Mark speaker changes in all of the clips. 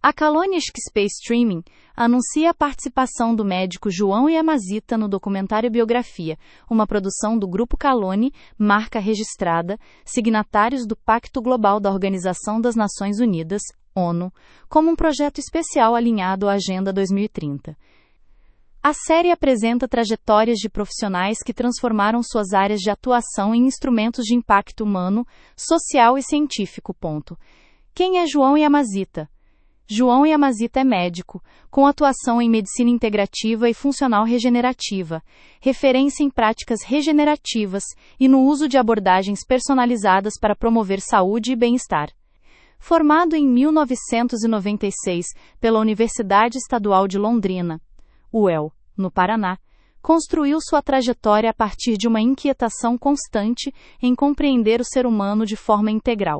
Speaker 1: A Kalonisk Space Streaming anuncia a participação do médico João Yamazita no documentário Biografia, uma produção do Grupo Kaloni, marca registrada, signatários do Pacto Global da Organização das Nações Unidas, ONU, como um projeto especial alinhado à Agenda 2030. A série apresenta trajetórias de profissionais que transformaram suas áreas de atuação em instrumentos de impacto humano, social e científico. Quem é João Yamazita? João Yamazita é médico, com atuação em medicina integrativa e funcional regenerativa, referência em práticas regenerativas e no uso de abordagens personalizadas para promover saúde e bem-estar. Formado em 1996 pela Universidade Estadual de Londrina, UEL, no Paraná, construiu sua trajetória a partir de uma inquietação constante em compreender o ser humano de forma integral.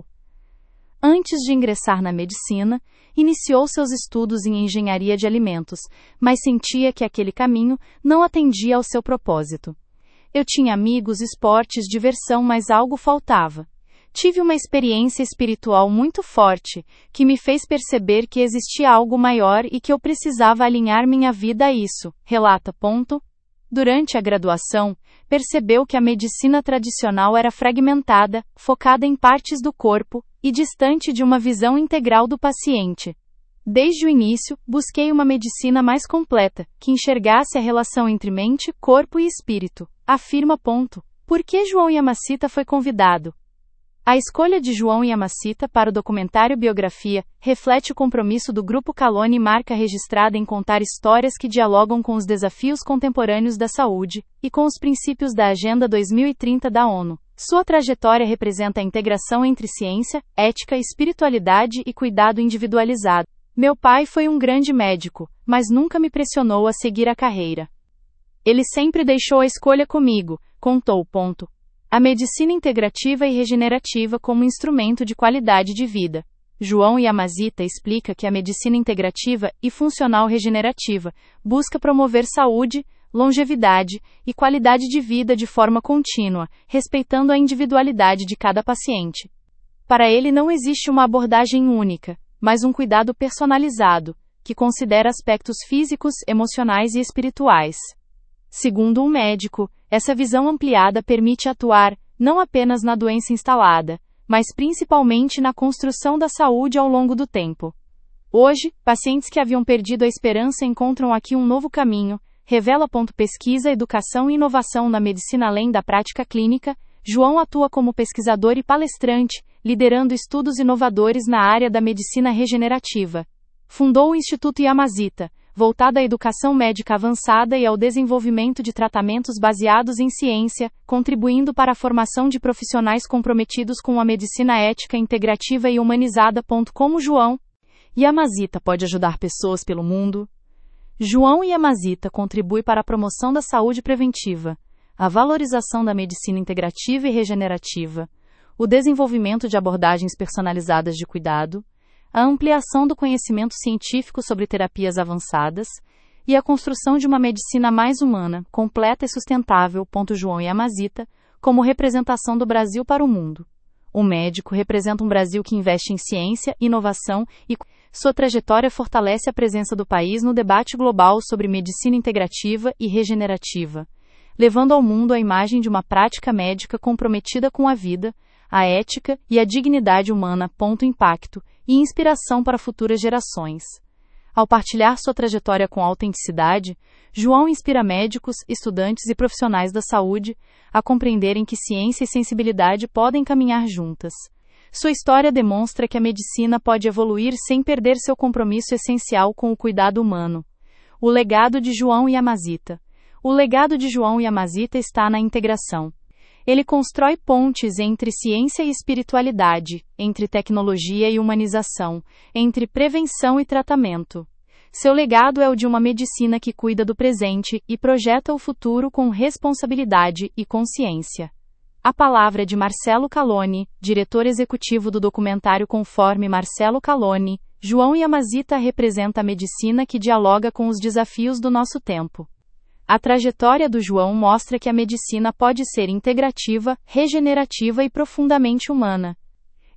Speaker 1: Antes de ingressar na medicina, iniciou seus estudos em engenharia de alimentos, mas sentia que aquele caminho não atendia ao seu propósito. Eu tinha amigos, esportes, diversão, mas algo faltava. Tive uma experiência espiritual muito forte, que me fez perceber que existia algo maior e que eu precisava alinhar minha vida a isso, relata. Durante a graduação, percebeu que a medicina tradicional era fragmentada, focada em partes do corpo e distante de uma visão integral do paciente. Desde o início, busquei uma medicina mais completa, que enxergasse a relação entre mente, corpo e espírito, afirma. Por que João Yamazita foi convidado? A escolha de João Yamazita para o documentário Biografia reflete o compromisso do Grupo Kaloni, marca registrada em contar histórias que dialogam com os desafios contemporâneos da saúde e com os princípios da Agenda 2030 da ONU. Sua trajetória representa a integração entre ciência, ética, espiritualidade e cuidado individualizado. Meu pai foi um grande médico, mas nunca me pressionou a seguir a carreira. Ele sempre deixou a escolha comigo, contou. A medicina integrativa e regenerativa como instrumento de qualidade de vida. João Yamazita explica que a medicina integrativa e funcional regenerativa busca promover saúde, longevidade e qualidade de vida de forma contínua, respeitando a individualidade de cada paciente. Para ele não existe uma abordagem única, mas um cuidado personalizado, que considera aspectos físicos, emocionais e espirituais. Segundo um médico, essa visão ampliada permite atuar, não apenas na doença instalada, mas principalmente na construção da saúde ao longo do tempo. Hoje, pacientes que haviam perdido a esperança encontram aqui um novo caminho, revela. Pesquisa, educação e inovação na medicina. Além da prática clínica, João atua como pesquisador e palestrante, liderando estudos inovadores na área da medicina regenerativa. Fundou o Instituto Yamazita, voltado à educação médica avançada e ao desenvolvimento de tratamentos baseados em ciência, contribuindo para a formação de profissionais comprometidos com a medicina ética, integrativa e humanizada. Como João Yamazita pode ajudar pessoas pelo mundo? João Yamazita contribui para a promoção da saúde preventiva, a valorização da medicina integrativa e regenerativa, o desenvolvimento de abordagens personalizadas de cuidado, a ampliação do conhecimento científico sobre terapias avançadas e a construção de uma medicina mais humana, completa e sustentável. João Yamazita, como representação do Brasil para o mundo. O médico representa um Brasil que investe em ciência, inovação e sua trajetória fortalece a presença do país no debate global sobre medicina integrativa e regenerativa, levando ao mundo a imagem de uma prática médica comprometida com a vida, a ética e a dignidade humana. Impacto e inspiração para futuras gerações. Ao partilhar sua trajetória com autenticidade, João inspira médicos, estudantes e profissionais da saúde a compreenderem que ciência e sensibilidade podem caminhar juntas. Sua história demonstra que a medicina pode evoluir sem perder seu compromisso essencial com o cuidado humano. O legado de João Yamazita. O legado de João Yamazita está na integração. Ele constrói pontes entre ciência e espiritualidade, entre tecnologia e humanização, entre prevenção e tratamento. Seu legado é o de uma medicina que cuida do presente e projeta o futuro com responsabilidade e consciência. A palavra é de Marcelo Kaloni, diretor executivo do documentário. Conforme Marcelo Kaloni, João Yamazita representa a medicina que dialoga com os desafios do nosso tempo. A trajetória do João mostra que a medicina pode ser integrativa, regenerativa e profundamente humana.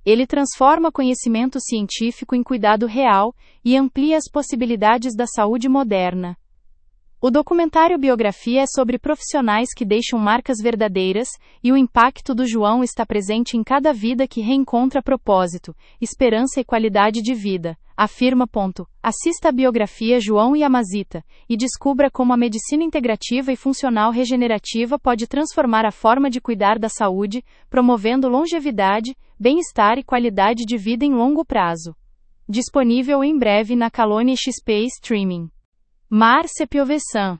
Speaker 1: Ele transforma conhecimento científico em cuidado real e amplia as possibilidades da saúde moderna. O documentário Biografia é sobre profissionais que deixam marcas verdadeiras, e o impacto do João está presente em cada vida que reencontra propósito, esperança e qualidade de vida. Afirma. Assista a biografia João e Amazita e descubra como a medicina integrativa e funcional regenerativa pode transformar a forma de cuidar da saúde, promovendo longevidade, bem-estar e qualidade de vida em longo prazo. Disponível em breve na Kalone XP Streaming. Mar Sepiovesan